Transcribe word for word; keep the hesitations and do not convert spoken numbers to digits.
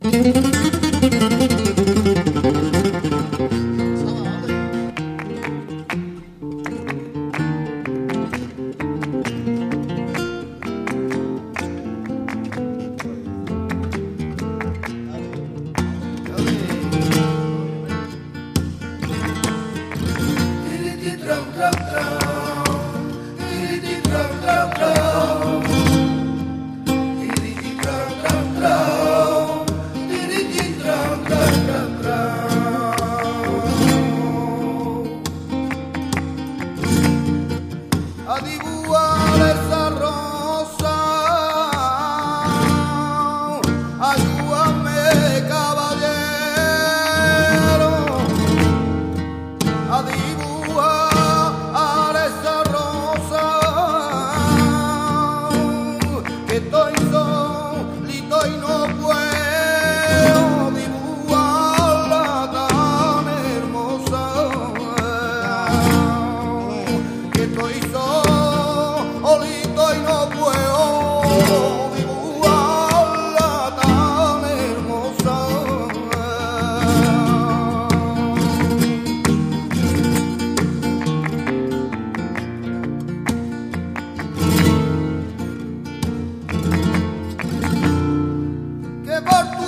A dibujar esa rosa, ayúdame caballero, a dibujar esa rosa, que estoy solito y no puedo dibujarla tan hermosa, que estoy solito y no puedo dibujarla tan hermosa. Que por tu